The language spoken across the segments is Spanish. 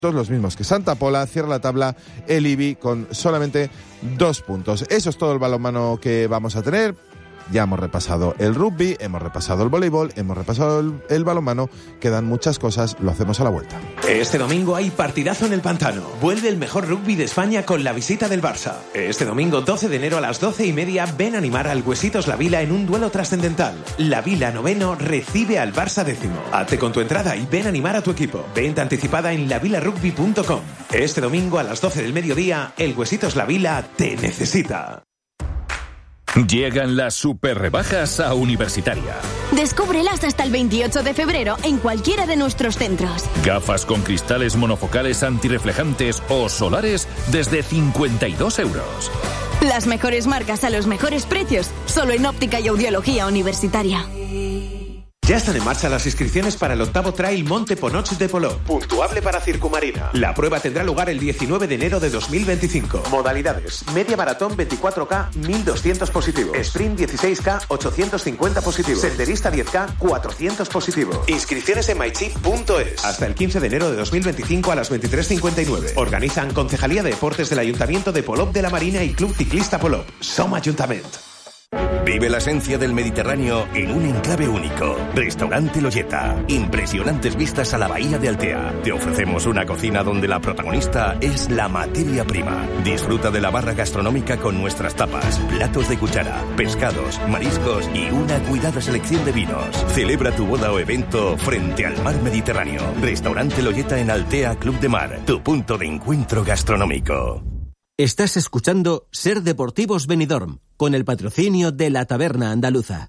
los mismos que Santa Pola. Cierra la tabla el IBI con solamente 2 puntos. Eso es todo el balonmano que vamos a tener. Ya hemos repasado el rugby, hemos repasado el voleibol, hemos repasado el balonmano. Quedan muchas cosas, lo hacemos a la vuelta. Este domingo hay partidazo en el Pantano. Vuelve el mejor rugby de España con la visita del Barça. Este domingo 12 de enero a las 12:30 ven a animar al Huesitos La Vila en un duelo trascendental. La Vila noveno recibe al Barça décimo. Hazte con tu entrada y ven a animar a tu equipo. Venta anticipada en lavilarugby.com. Este domingo a las 12 del mediodía, el Huesitos La Vila te necesita. Llegan las super rebajas a Universitaria. Descúbrelas hasta el 28 de febrero en cualquiera de nuestros centros. Gafas con cristales monofocales antirreflejantes o solares desde 52 euros. Las mejores marcas a los mejores precios, solo en Óptica y Audiología Universitaria. Ya están en marcha las inscripciones para el 8º Trail Monte Ponoch de Polop, puntuable para Circumarina. La prueba tendrá lugar el 19 de enero de 2025. Modalidades: media maratón 24K, 1200 positivos. Sprint 16K, 850 positivos. Senderista 10K, 400 positivos. Inscripciones en mychip.es. Hasta el 15 de enero de 2025 a las 23:59. Organizan Concejalía de Deportes del Ayuntamiento de Polop de la Marina y Club Ciclista Polop. Som Ayuntament. Vive la esencia del Mediterráneo en un enclave único. Restaurante Loyeta. Impresionantes vistas a la bahía de Altea. Te ofrecemos una cocina donde la protagonista es la materia prima. Disfruta de la barra gastronómica con nuestras tapas, platos de cuchara, pescados, mariscos y una cuidada selección de vinos. Celebra tu boda o evento frente al mar Mediterráneo. Restaurante Loyeta en Altea Club de Mar. Tu punto de encuentro gastronómico. Estás escuchando Ser Deportivos Benidorm, con el patrocinio de la Taberna Andaluza.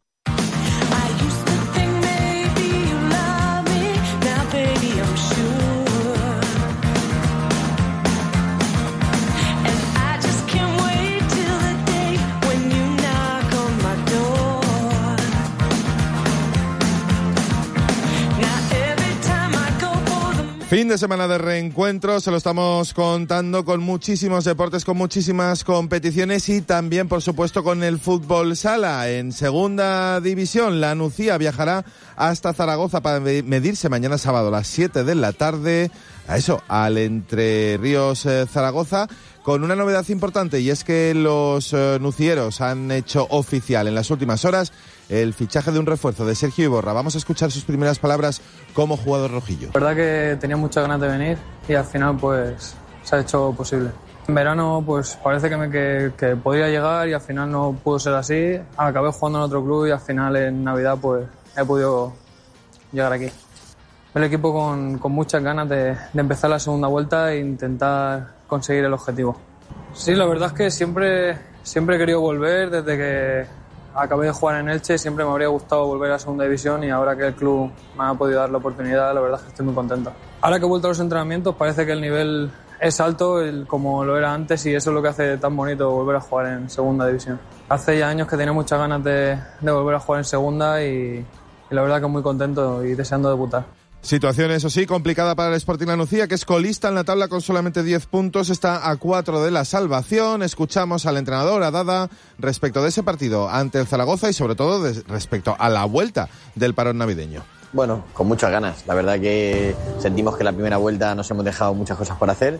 Fin de semana de reencuentro, se lo estamos contando con muchísimos deportes, con muchísimas competiciones y también, por supuesto, con el fútbol sala. En segunda división, la Nucía viajará hasta Zaragoza para medirse mañana sábado a las 7 de la tarde, al Entre Ríos Zaragoza, con una novedad importante, y es que los nucieros han hecho oficial en las últimas horas el fichaje de un refuerzo de Sergio Iborra. Vamos a escuchar sus primeras palabras como jugador rojillo. La verdad que tenía muchas ganas de venir y al final pues se ha hecho posible. En verano pues parece que podría llegar y al final no pudo ser así. Acabé jugando en otro club y al final en Navidad pues he podido llegar aquí. El equipo con muchas ganas de empezar la segunda vuelta e intentar conseguir el objetivo. Sí, la verdad es que siempre he querido volver. Desde que acabé de jugar en Elche siempre me habría gustado volver a segunda división y ahora que el club me ha podido dar la oportunidad, la verdad es que estoy muy contento. Ahora que he vuelto a los entrenamientos parece que el nivel es alto como lo era antes y eso es lo que hace tan bonito volver a jugar en segunda división. Hace ya años que tenía muchas ganas de volver a jugar en segunda y la verdad que muy contento y deseando debutar. Situación, eso sí, complicada para el Sporting La Nucía, que es colista en la tabla con solamente 10 puntos, está a 4 de la salvación. Escuchamos al entrenador, a Dada, respecto de ese partido ante el Zaragoza y sobre todo respecto a la vuelta del parón navideño. Bueno, con muchas ganas. La verdad que sentimos que la primera vuelta nos hemos dejado muchas cosas por hacer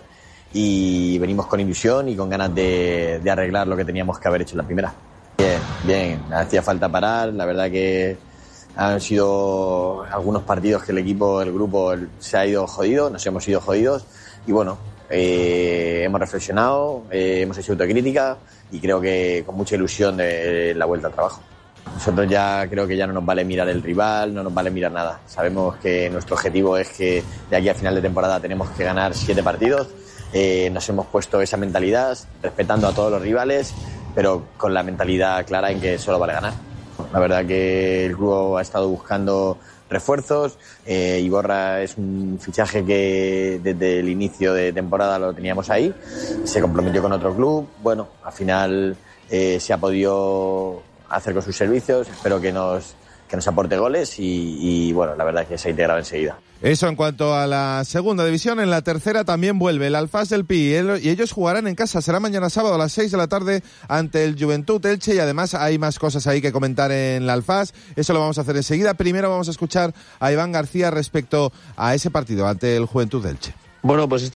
y venimos con ilusión y con ganas de arreglar lo que teníamos que haber hecho en la primera. Bien, hacía falta parar, la verdad que han sido algunos partidos que el grupo se ha ido jodido, nos hemos ido jodidos y bueno, hemos reflexionado, hemos hecho autocrítica y creo que con mucha ilusión de la vuelta al trabajo. Nosotros ya creo que ya no nos vale mirar el rival, no nos vale mirar nada. Sabemos que nuestro objetivo es que de aquí a final de temporada tenemos que ganar 7 partidos. Nos hemos puesto esa mentalidad, respetando a todos los rivales, pero con la mentalidad clara en que solo vale ganar. La verdad que el club ha estado buscando refuerzos. Iborra es un fichaje que desde el inicio de temporada lo teníamos ahí. Se comprometió con otro club. Bueno, al final se ha podido hacer con sus servicios. Espero que nos aporte goles y bueno, la verdad es que se ha integrado enseguida. Eso en cuanto a la segunda división. En la tercera también vuelve el Alfás del Pi y ellos jugarán en casa. Será mañana sábado a las 6 de la tarde ante el Juventud Elche y además hay más cosas ahí que comentar en la Alfás. Eso lo vamos a hacer enseguida. Primero vamos a escuchar a Iván García respecto a ese partido ante el Juventud Elche. Bueno, pues